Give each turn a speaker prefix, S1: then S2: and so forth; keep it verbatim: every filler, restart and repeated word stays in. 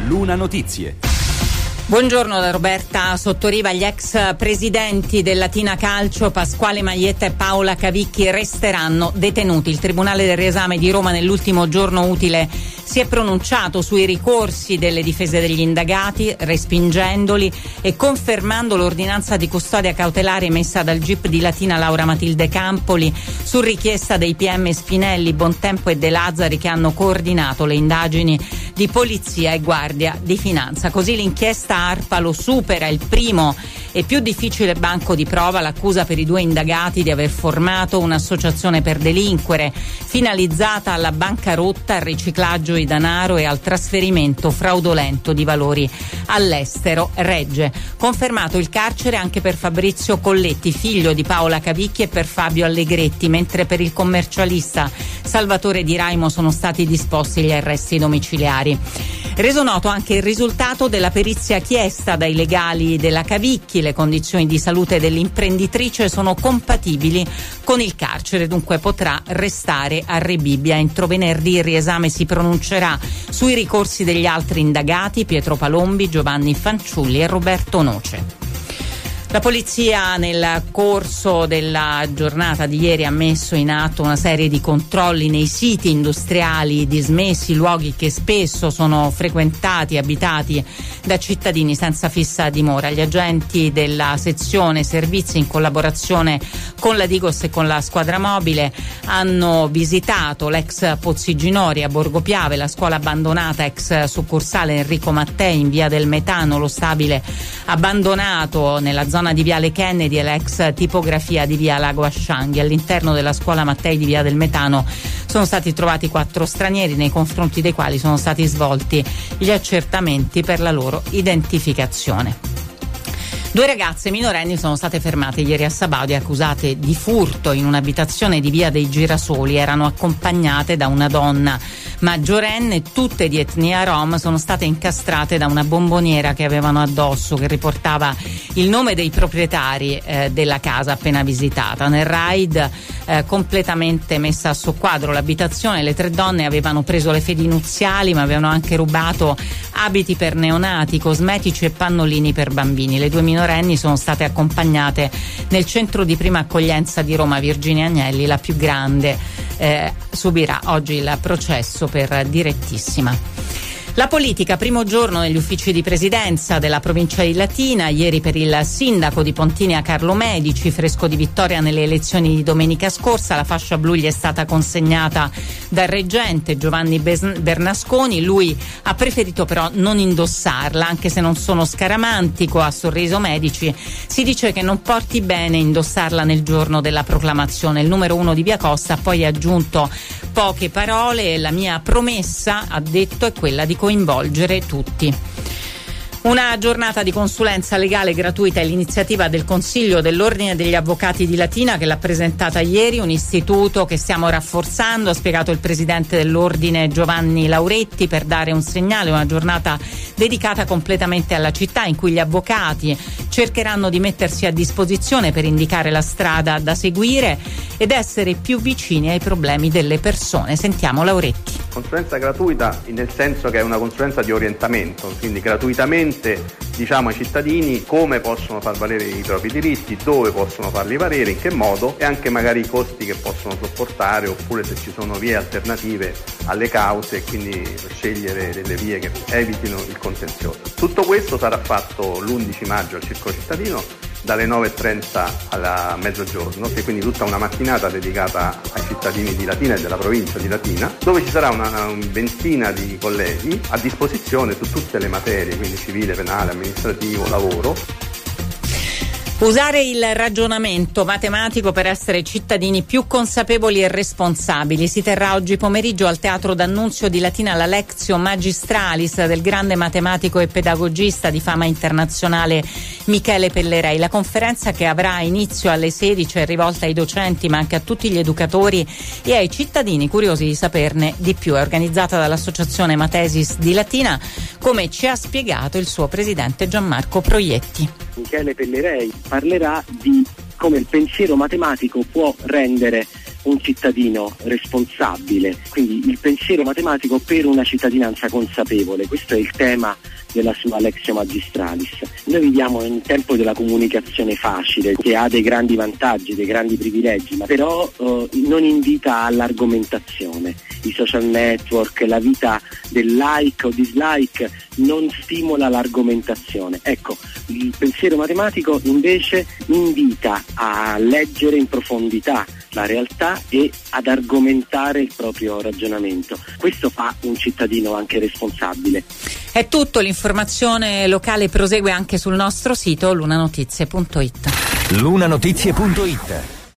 S1: Luna Notizie.
S2: Buongiorno da Roberta Sottoriva. Gli ex presidenti del Latina Calcio, Pasquale Maglietta e Paola Cavicchi, resteranno detenuti. Il Tribunale del Riesame di Roma nell'ultimo giorno utile si è pronunciato sui ricorsi delle difese degli indagati, respingendoli e confermando l'ordinanza di custodia cautelare emessa dal G I P di Latina Laura Matilde Campoli su richiesta dei P M Spinelli, Bontempo e De Lazzari, che hanno coordinato le indagini di polizia e guardia di finanza. Così l'inchiesta Arpalo supera il primo e più difficile banco di prova, l'accusa per i due indagati di aver formato un'associazione per delinquere finalizzata alla bancarotta, al riciclaggio di denaro e al trasferimento fraudolento di valori all'estero. Regge. Confermato il carcere anche per Fabrizio Colletti, figlio di Paola Cavicchi, e per Fabio Allegretti, mentre per il commercialista Salvatore Di Raimo sono stati disposti gli arresti domiciliari. Reso noto anche il risultato della perizia chiesta dai legali della Cavicchi. Le condizioni di salute dell'imprenditrice sono compatibili con il carcere, dunque potrà restare a Rebibbia. Entro venerdì il riesame si pronuncerà sui ricorsi degli altri indagati, Pietro Palombi, Giovanni Fanciulli e Roberto Noce. La polizia nel corso della giornata di ieri ha messo in atto una serie di controlli nei siti industriali dismessi, luoghi che spesso sono frequentati e abitati da cittadini senza fissa dimora. Gli agenti della sezione servizi, in collaborazione con la Digos e con la squadra mobile, hanno visitato l'ex Pozziginori a Borgo Piave, la scuola abbandonata ex succursale Enrico Mattei in via del Metano, lo stabile abbandonato nella zona di Viale Kennedy e l'ex tipografia di via Lago Ascianghi. All'interno della scuola Mattei di via del Metano sono stati trovati quattro stranieri, nei confronti dei quali sono stati svolti gli accertamenti per la loro identificazione. Due ragazze minorenni sono state fermate ieri a Sabaudia, accusate di furto in un'abitazione di via dei Girasoli. Erano accompagnate da una donna maggiorenne, tutte di etnia rom. Sono state incastrate da una bomboniera che avevano addosso, che riportava il nome dei proprietari eh, della casa appena visitata. Nel raid eh, completamente messa a soqquadro l'abitazione, le tre donne avevano preso le fedi nuziali, ma avevano anche rubato abiti per neonati, cosmetici e pannolini per bambini. Le due minorenni sono state accompagnate nel centro di prima accoglienza di Roma. Virginia Agnelli, la più grande, eh, subirà oggi il processo per direttissima. La politica, primo giorno negli uffici di presidenza della provincia di Latina, ieri per il sindaco di Pontinia Carlo Medici, fresco di vittoria nelle elezioni di domenica scorsa. La fascia blu gli è stata consegnata dal reggente Giovanni Bernasconi. Lui ha preferito però non indossarla, anche se non sono scaramantico, ha sorriso Medici. Si dice che non porti bene indossarla nel giorno della proclamazione. Il numero uno di Via Costa ha poi aggiunto poche parole: la mia promessa, ha detto, è quella di coinvolgere tutti. Una giornata di consulenza legale gratuita è l'iniziativa del Consiglio dell'Ordine degli Avvocati di Latina, che l'ha presentata ieri, un istituto che stiamo rafforzando, ha spiegato il presidente dell'Ordine Giovanni Lauretti, per dare un segnale. Una giornata dedicata completamente alla città, in cui gli avvocati cercheranno di mettersi a disposizione per indicare la strada da seguire ed essere più vicini ai problemi delle persone. Sentiamo Lauretti.
S3: Consulenza gratuita nel senso che è una consulenza di orientamento, quindi gratuitamente diciamo ai cittadini come possono far valere i propri diritti, dove possono farli valere, in che modo, e anche magari i costi che possono sopportare, oppure se ci sono vie alternative alle cause, e quindi scegliere delle vie che evitino il contenzioso. Tutto questo sarà fatto l'undici maggio al Circolo Cittadino dalle nove e trenta alla mezzogiorno, che quindi tutta una mattinata dedicata ai cittadini di Latina e della provincia di Latina, dove ci sarà una, una ventina di colleghi a disposizione su tutte le materie, quindi civile, penale, amministrativo, lavoro.
S2: Usare il ragionamento matematico per essere cittadini più consapevoli e responsabili. Si terrà oggi pomeriggio al Teatro D'Annunzio di Latina la Lectio Magistralis del grande matematico e pedagogista di fama internazionale Michele Pellerei. La conferenza, che avrà inizio alle sedici, è rivolta ai docenti ma anche a tutti gli educatori e ai cittadini curiosi di saperne di più. È organizzata dall'Associazione Matesis di Latina, come ci ha spiegato il suo presidente Gianmarco Proietti.
S4: Michele Pellerei parlerà di come il pensiero matematico può rendere
S1: un cittadino responsabile, quindi il pensiero matematico per una cittadinanza consapevole. Questo è il tema della sua Lectio Magistralis. Noi viviamo in un tempo della comunicazione facile, che ha dei grandi vantaggi, dei grandi privilegi, ma però eh, non invita all'argomentazione. I social network, la vita del like o dislike non stimola l'argomentazione. Ecco, il pensiero matematico invece invita a leggere in profondità la realtà e ad argomentare il proprio ragionamento. Questo fa un cittadino anche responsabile.
S2: È tutto, l'informazione locale prosegue anche sul nostro sito lunanotizie punto it.
S4: lunanotizie punto it